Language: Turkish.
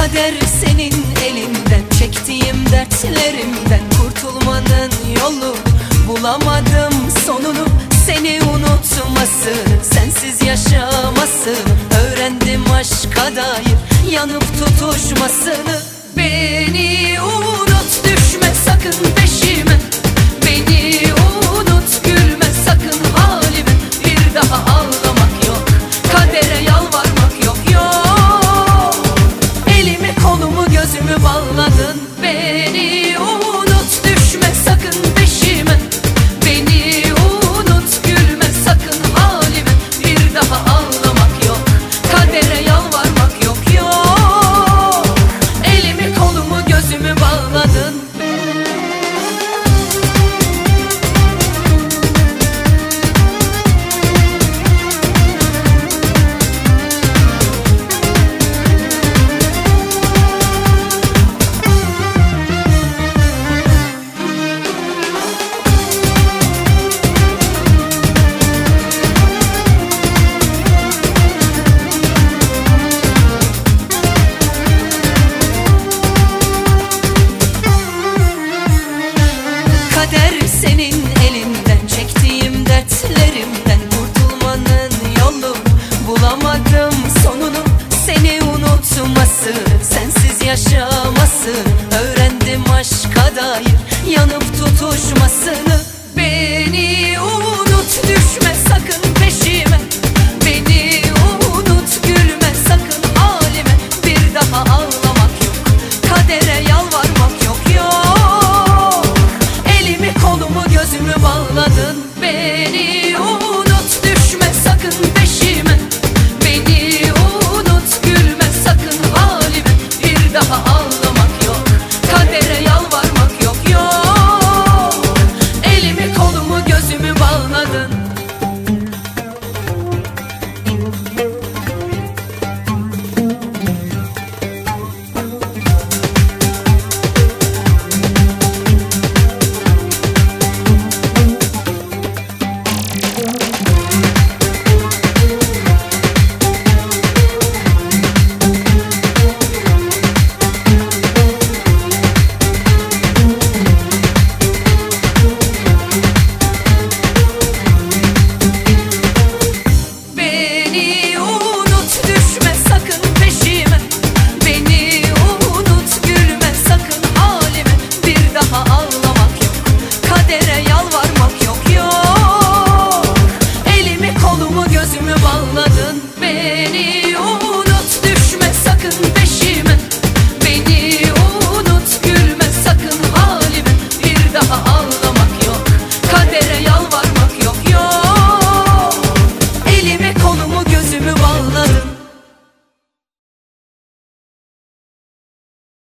Kader senin elinden, çektiğim dertlerimden kurtulmanın yolu bulamadım sonunu. Seni unutmasını, sensiz yaşamasını öğrendim, aşka dair yanıp tutuşmasını. Beni unut, düşme sakın peşime. Beni unut, gülme sakın halime. Bir daha ağlamak yok, kadere yalvarmak yok, yok. Elimi kolumu gözümü bağladın. Beni unut, düşme sakın peşime. Beni unut, gülme sakın halime. Bir daha ağlamak yok, kadere yalvarmak yok, yok. Elimi kolumu gözümü bağladın. Kader senin elinden, çektiğim dertlerimden kurtulmanın yolu bulamadım sonunu. Seni unutmasını, sensiz yaşamasını öğrendim, aşka dair yanıp tutuşmasını.